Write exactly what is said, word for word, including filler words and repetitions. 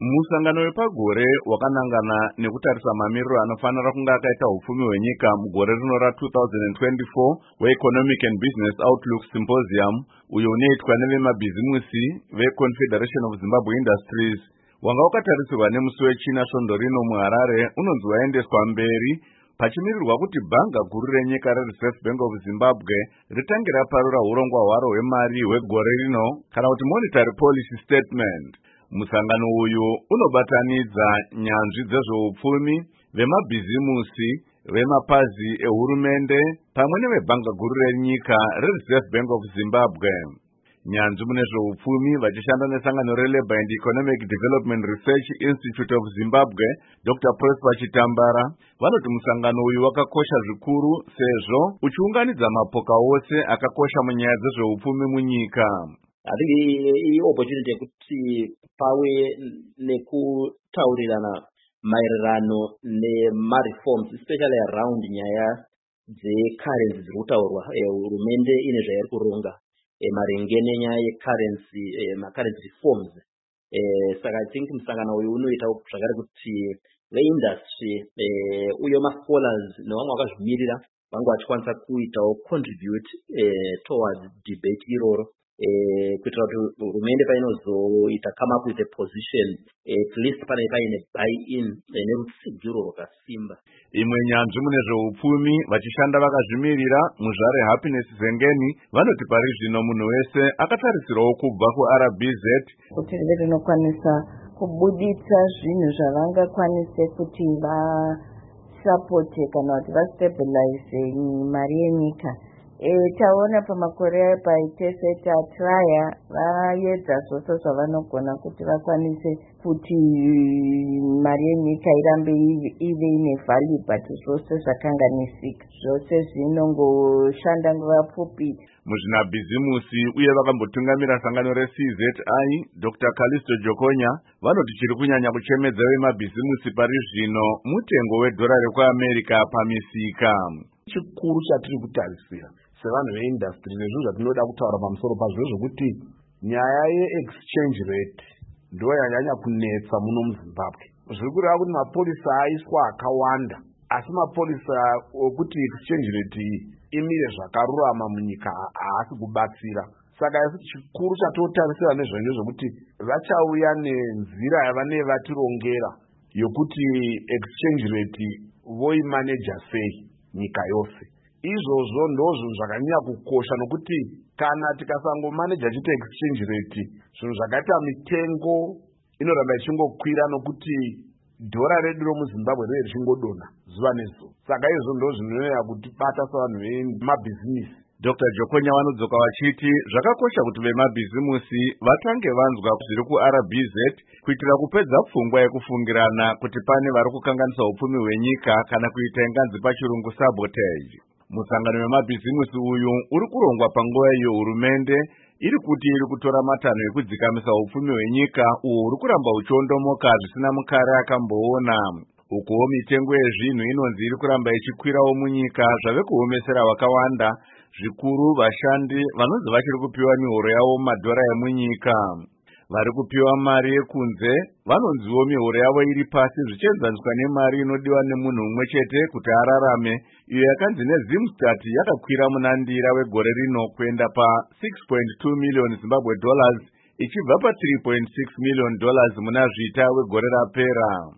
Musangano wepagore wakanangana nekutarisa mamiriro anofanira kunge akaita hupfumi hwenyika mugore rino ra-twenty twenty-four weEconomic and Business Outlook Symposium uyo unoitwa nevemabhizimusi veConfederation of Zimbabwe Industries wanga wakatarisirwa nemusi wechina svondo rino muHarare unonzi waendeswa mberi pachimirirwa kuti bhanga guru renyika reReserve Bank of Zimbabwe ritange raparura urongwa hwaro hwemari hwegore rino kana kuti monetary policy statement. Musangano uyu unobatanidza nyanzvi dzezveupfumi, vemabhizimusi, vemapazi ehurumende pamwe nevebhanga guru renyika reReserve Bank of Zimbabwe. Nyanzvi mune zveupfumi vachishanda nesangano reLabour and Economic Development Research Institute of Zimbabwe, Doctor Prosper Chitambara, vanoti musangano uyu wakakosha zvikuru sezvo uchiunganidza mapoka ose akakosha munyaya dzezveupfumi munyika. I think the opportunity kuti pawe nekutaurirana maererano nema-reforms especially around nyaya dzecurrency dziri kutaurwa hurumende ine zvairi kuronga maringe nenyaya yecurrency macurrency reforms. Saka I think musangano uyu unoita zvakare kuti veindustry uye mascholars nevamwe vakazvimirira vange vachikwanisa kuitawo contribute towards debate iroro. Eh, kuitira kuti hurumende painozoita come up with a position at least pane paine buy-in nerutsigiro rwakasimba. Imwe nyanzvi mune zveupfumi vachishanda vakazvimirira muzvare Happiness Zengeni vanoti pari zvino munhu wese akatarisirawo kubva kuR B Z kuti rinokwanisa kubuditsa zvinhu zvavangakwanise kuti vasapote kana kuti vastabilize mari yenyika. E, taona pamakore paitese tatraya vaedza zvose zvavanogona kuti vakwanise kuti mari yenyika irambe ive ine value, but zvose zvakanganisika zvose zvinongoshanda nguva pfupi. Muzvinabhizimusi uye vakambotungamira sangano reC Z I Doctor Callisto Jokonya vanoti chiri kunyanya kuchemedza vemabhizimusi pari zvino mutengo wedhora rekuAmerica pamisika. Chikuru chatiri kutarisira sevanhu veindustry nezvinhu zvatinoda kutaura pamusoro pazvo zvokuti nyaya yeexchange rate ndo yanyanya kunetsa muno muZimbabwe. Zviri kureva kuti mapolisa aiswa akawanda asi mapolisa okuti exchange rate iyi imire zvakarurama munyika haasi kubatsira. Saka chikuru chatotarisira nezvanyo zvokuti vachauya nenzira yavanenge vatirongera yokuti exchange rate voimaneja sei nyika yose. Izvozvo ndozvo zvakanyanya kukosha nokuti kana tikasangomaneja chete exchange rate zvinhu zvakaita mitengo inoramba ichingokwira nokuti dhora redu romuZimbabwe riri richingodonha zuva nezuva. Saka izvo ndozvo zvinonyanya kutibata savanhu vemabhizinisi. Doctor Jokonya vanodzoka vachiti zvakakosha kuti vemabhizimusi vatange vanzwa zviri kuR B Z kuitira kupedza pfungwa yekufungirana kuti pane vari kukanganisa upfumi hwenyika kana kuita inganzi pachirungu sabotage. Musangano wemabhizimusi uyu uri kurongwa panguva iyo hurumende iri kuti iri kutora matanho ekudzikamisa upfumi hwenyika uwo uri kuramba uchiondomoka zvisina mukare akamboona. Ukuwo mitengo yezvinhu inonzi iri kuramba ichikwirawo munyika zvave kuomesera vakawanda, zvikuru vashandi vanonzi vachiri kupiwa mihoro yavo mumadhora emunyika. Vari kupiwa mari yekunze vanonziwo mihoro yavo iri pasi zvichienzaniswa nemari inodiwa nemunhu umwe chete kuti ararame, iyo yakanzi neZimstat yakakwira munandira wegore rino kuenda pa-six point two million Zimbabwe dollars ichibva pa-three point six million dollars muna zvita wegore rapera.